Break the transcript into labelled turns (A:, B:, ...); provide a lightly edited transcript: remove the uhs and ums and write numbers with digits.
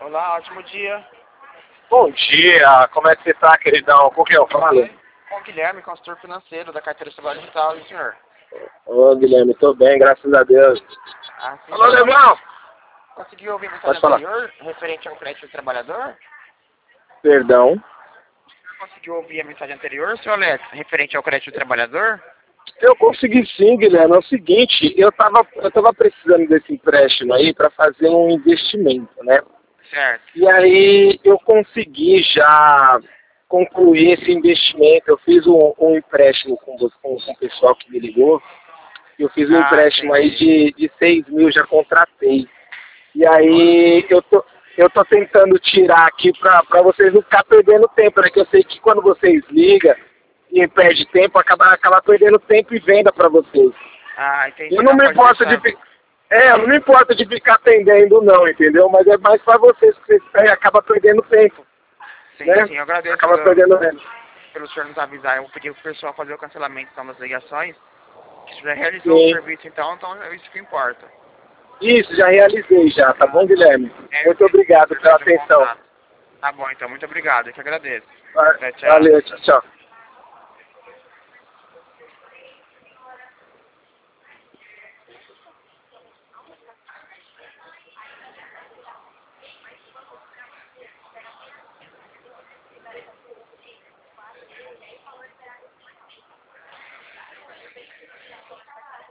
A: Olá, ótimo dia.
B: Bom dia, como é que você tá, queridão? Com quem eu falo?
A: Com o Guilherme, consultor financeiro da carteira de trabalho digital, e senhor?
B: Ô, Guilherme, tô bem, graças a Deus.
A: Assim,
B: Alô, Leão!
A: conseguiu ouvir a mensagem
B: Pode falar.
A: anterior, referente ao crédito do trabalhador?
B: Perdão.
A: Conseguiu ouvir a mensagem anterior, senhor Alex, referente ao crédito do trabalhador?
B: Eu consegui sim, Guilherme. É o seguinte, eu tava precisando desse empréstimo aí para fazer um investimento, né?
A: Certo.
B: E aí eu consegui já concluir esse investimento. Eu fiz um empréstimo com o pessoal que me ligou. Eu fiz um empréstimo aí de 6 mil, já contratei. E aí eu tô tentando tirar aqui pra vocês não ficar perdendo tempo, né? Que eu sei que quando vocês ligam e perde tempo, acaba perdendo tempo e venda pra vocês.
A: Ah, entendi.
B: Eu não me importo eu não me importo de ficar atendendo não, entendeu? Mas é mais pra vocês que vocês acabam perdendo tempo.
A: Sim,
B: Né?
A: sim, eu agradeço
B: Acaba perdendo tempo.
A: pelo senhor nos avisar. Eu vou pedir pro pessoal fazer o cancelamento então, das ligações. Que já realizou o
B: Sim.
A: serviço então é isso que importa.
B: Isso, já realizei já, tá bom, Guilherme? Muito obrigado pela atenção.
A: Tá bom, então, muito obrigado, eu que agradeço. Tchau.
B: Valeu, tchau, tchau.